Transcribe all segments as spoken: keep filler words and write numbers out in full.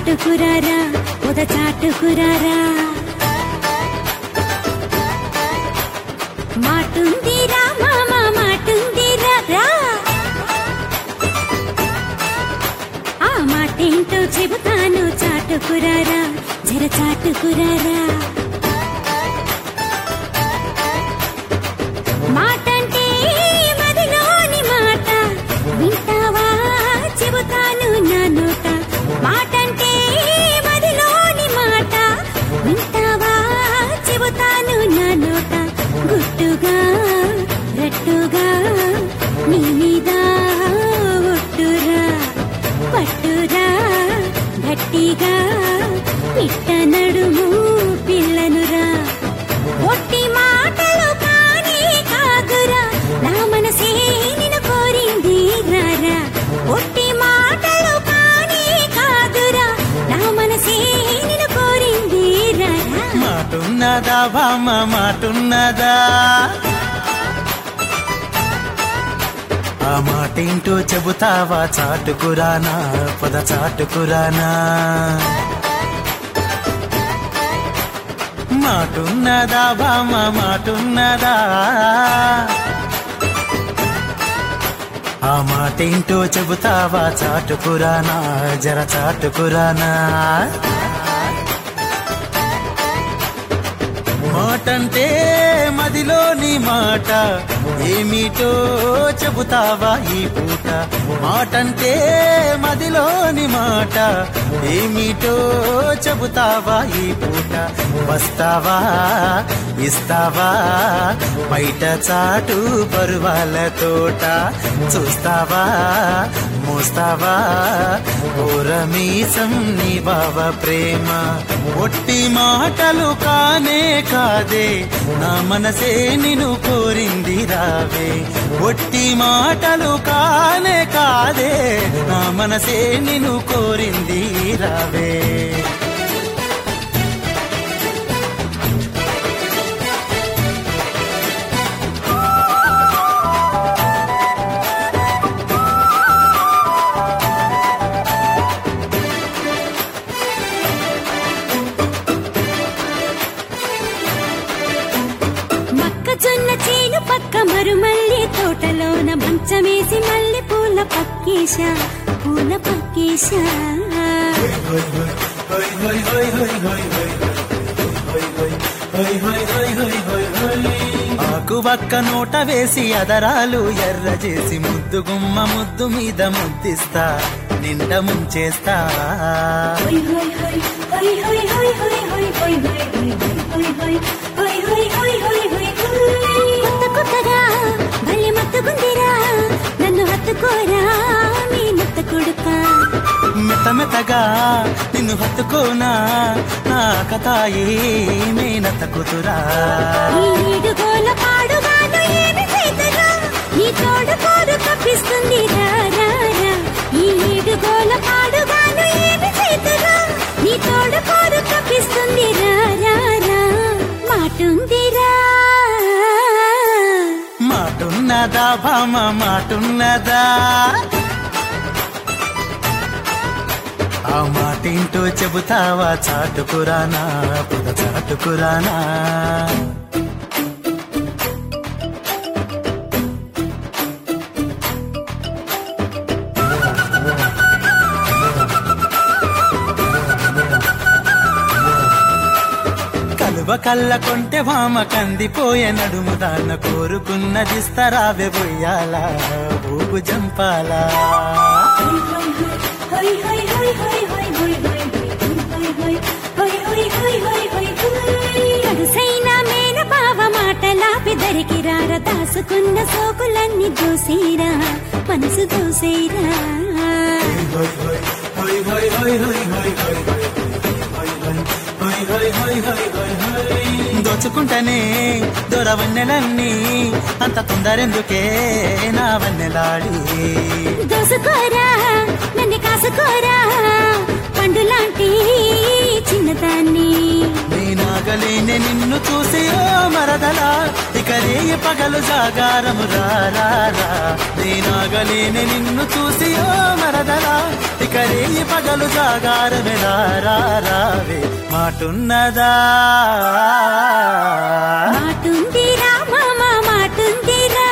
చాటుకురారా పొద చాటుకురారా మాటుందిరా మామ మాటుందిరా రా ఆ మాటేంటో చెబుతాను చాటుకురారా జర చాటుకురారా మాటంటే మదిలోని మాట వింటావా చెబుతాను నా నోట మాటంటే మదిలోని మాట వింటావా చెబుతాను నా నోట గుట్టుగా రట్టుగా నీ మీద ఒట్టురా పట్టురా గట్టిగా పిట్ట నడుము పిల్లనురా ఒట్టి మాటలు కానే కాదురా నా మనసే నిన్ను కోరింది రారా ఒట్టి మాటలు కానే కాదురా నా మనసే నిన్ను కోరింది రారా మాటున్నదా బామ్మ మాటున్నదా ఆ మాటేంటో చెబుతావా చాటుకురానా పద చాటుకురానా మాటున్నదా బామ్మ మాటున్నదా ఆ మాటేంటో చెబుతావా చాటుకురానా జర చాటుకురానా మాటంటే మదిలోని మాట ఏమిటో చెబుతావా ఈ పూట మాటంటే మదిలోని మాట ఏమిటో చెబుతావా ఈ పూట వస్తావా ఇస్తావా బయట చాటు పరువాల తోట చూస్తావా మోస్తావా ఓరమీసం నీ బావ ప్రేమ ఒట్టి మాటలు కానే కాదే నా మనసే నిన్ను కోరింది రావే ఒట్టి మాటలు కానే కాదే నా మనసే నిన్ను కోరింది రావే మొక్కజొన్న చేను పక్క మరుమల్లి తోటలోన మంచమేసి మల్లె పూల పక్కేశా పూల పక్కేశా ఆకు వక్క నోట వేసి అదరాలు ఎర్ర చేసి ముద్దు గుమ్మ ముద్దు మీద ముద్దిస్తా నిండ ముంచేస్తా కొత్త కొత్తగా భలే మత్తుకుందిరా నన్ను హత్తుకోరా మీ నత్త కొడుక మెత్త మెత్తగా నిన్ను హత్తుకోనా నా కథాయి మేనత్త కూతురా ఈ ఈడుగోల పాడుగాను ఏమి చేతురా నీ తోడు కోరు కప్పిస్తుంది రా రా రా ఈ ఈడుగోల పాడుగాను ఏమి చేతురా నీ తోడు కోరు కప్పిస్తుంది రా రా రా మాటుందిరా మాటున్నదా భామ మాటున్నదా ఆ మాటేంటో చెబుతావా చాటుకురానా పద చాటుకురానా కలువ కళ్ళ కొంటె భామ కందిపోయే నడుము దాన్న కోరుకున్నదిస్తరావే బొయ్యాలా ఊగు జంపాలా కడుసైన మేన బావ మాటలాపి దరికి రార దాసుకున్న సోకులన్నీ దూసేరా మనసు దూసేరా దోచుకుంటనే దొరవన్నెలన్నీ అంత తొందరెందుకే నా వన్నెలాడి దోసుకోరా నన్ను కాసుకోరా పండులాంటి చిన్నదాన్ని నేనాగలేనే నిన్ను చూసి ఓ మరదలా ఇక రేయి పగలు జాగారము రారా నేనాగలేనే నిన్ను చూసి ఓ మరదలా ఇక రేయి పగలు జాగారమే రావే మాటున్నదా మాటుందిరా మామ మాటుందిరా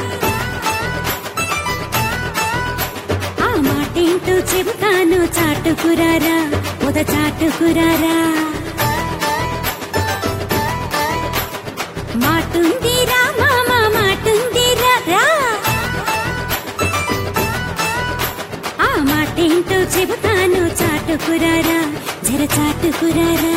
ఆ మాటేంటో చెబుతాను చాటుకురారా ఉద చాటుకురారా మాటుందిరా మామ మాటుందిరా రా ఆ మాటేంటో చెబుతాను చాటుకురారా జర చాటుకురారా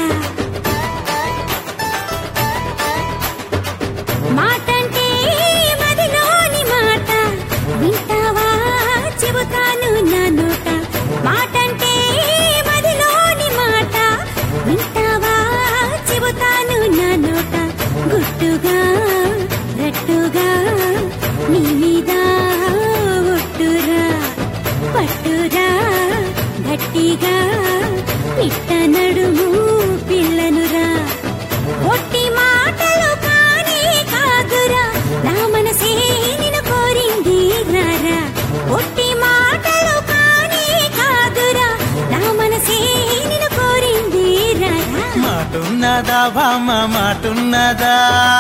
మాటంటే మదిలోని మాట వింటావా చెబుతాను నా నోట మాటంటే మదిలోని మాట వింటావా చెబుతాను నా నోట గుట్టుగా రట్టుగా నీ మీద ఒట్టురా పట్టురా గట్టిగా పిట్ట నడుము పిల్లనురా ఒట్టి మాటలు కానే కాదురా నా మనసే నిన్ను కోరింది రారా ఒట్టి మాటలు కానే కాదురా నా మనసే నిన్ను కోరింది రారా మాటున్నదా బామ్మ మాటున్నదా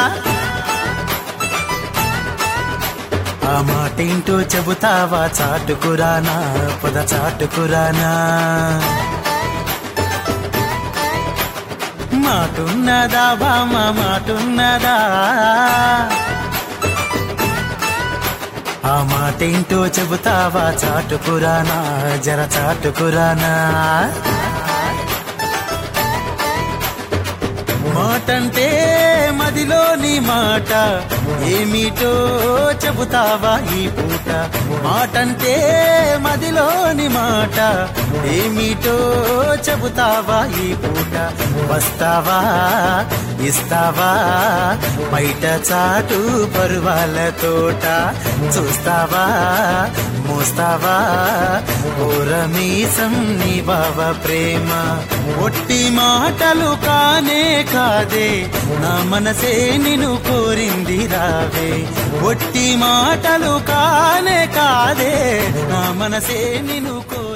ఆ మాటేంటో చెబుతావా చాటుకురానా పొద చాటుకురానా మాటున్నదా బామ్మ మాటున్నదా ఆ మాటేంటో చెబుతావా చాటుకురానా జర చాటుకురానా మాటంటే మదిలోని మాట ఏమిటో చెబుతావా ఈ పూట మాటంటే మదిలోని మాట ఏమిటో చెబుతావా ఈ పూట వస్తావా ఇస్తావా బయట చాటు పరువాల తోట చూస్తావా మోస్తావా ఓరమీసం నీ బావ ప్రేమ ఒట్టి మాటలు కానే కాదే నా మనసే నిన్ను కోరింది రావే ఒట్టి మాటలు కానే కాదే నా మనసే నిన్ను కోరి